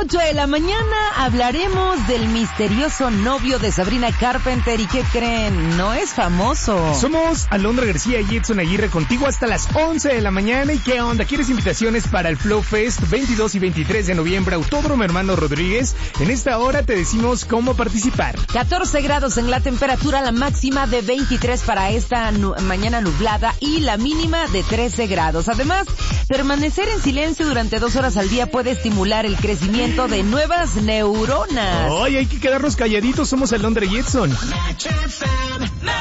8 de la mañana hablaremos del misterioso novio de Sabrina Carpenter. ¿Y qué creen? No es famoso. Somos Alondra García y Edson Aguirre contigo hasta las 11 de la mañana. ¿Y qué onda? ¿Quieres invitaciones para el Flow Fest 22 y 23 de noviembre, Autódromo Hermano Rodríguez? En esta hora te decimos cómo participar. 14 grados en la temperatura, la máxima de 23 para esta mañana nublada y la mínima de 13 grados. Además, permanecer en silencio durante 2 horas al día puede estimular el crecimiento de nuevas neuronas. Ay, hay que quedarnos calladitos, somos Alondra y Edson.